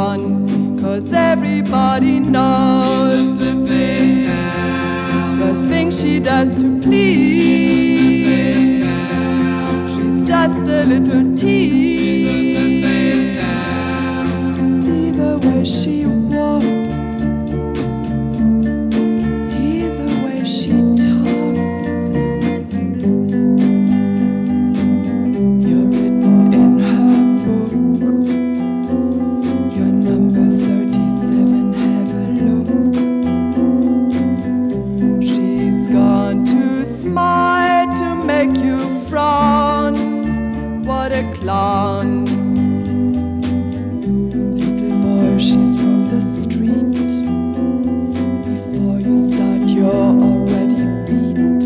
gone, 'cause everybody knows the things she does to please. She's just a little tease. See the way she walks, hear the way she talks. You're written in her book. You're number 37, have a look. She's gone to smile to make you frown. What a clown. Little boy, she's from the street. Before you start, you're already beat.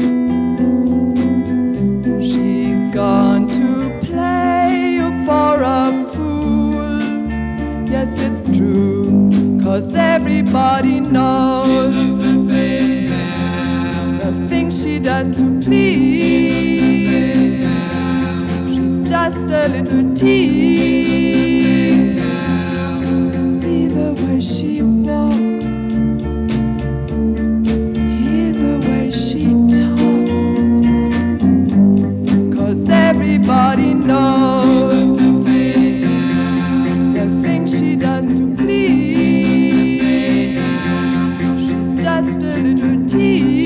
She's gone to play you for a fool. Yes, it's true, 'cause everybody knows the things she does to please. She's just a little tease. See the way she walks, hear the way she talks. 'Cause everybody knows the things she does to please. She's just a little tease.